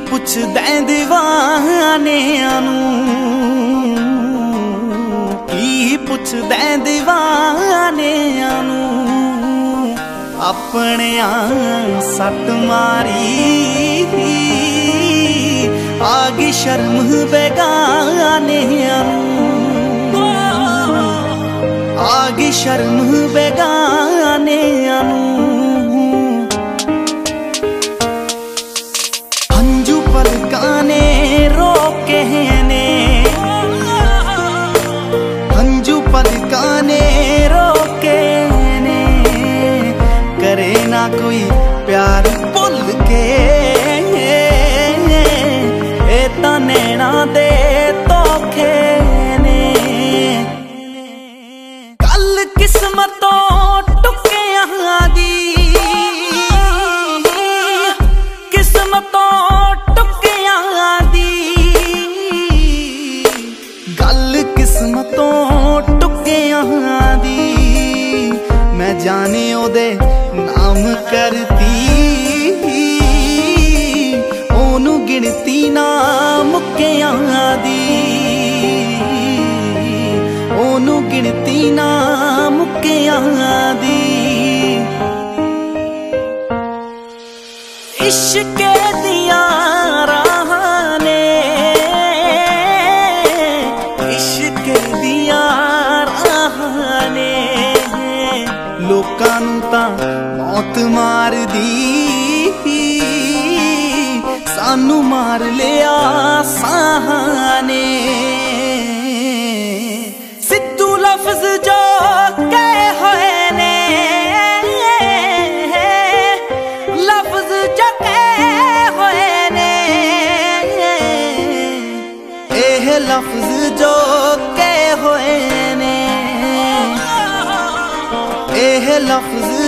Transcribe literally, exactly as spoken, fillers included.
पुछदे दीवानियां नूं, की पुछदे दीवानियां नूं, अपने सट मारी आगी शर्म बेगानियां नूं, आगी शर्म बेगानियां नूं। हंजू पलकां ने रोके ने, हंजू पलकां ने रोके ने, करे ना कोई प्यार भुल के, ए तां नैना दे धोखे ने। गल किस्मतों टुकियां दी, किस्मतों टुकियां दी, गल किस्मतों टुकियां दी। मैं जाने ओदे नाम करती, ओनू गिनती ना मुक्कियां दी, ओनू गिनती ना मुक्कियां दी। इश्क दियां राहां ने, इश्क दियां राहां ने, लोकां नूं तां मौत मार दी, सानू मार लिया साहां ने। सिद्धू लफ्ज जो कहे होए ने, लफ्ज जो कहे होए ने, एह लफ्ज जो कहे होए ने, एह लफ्ज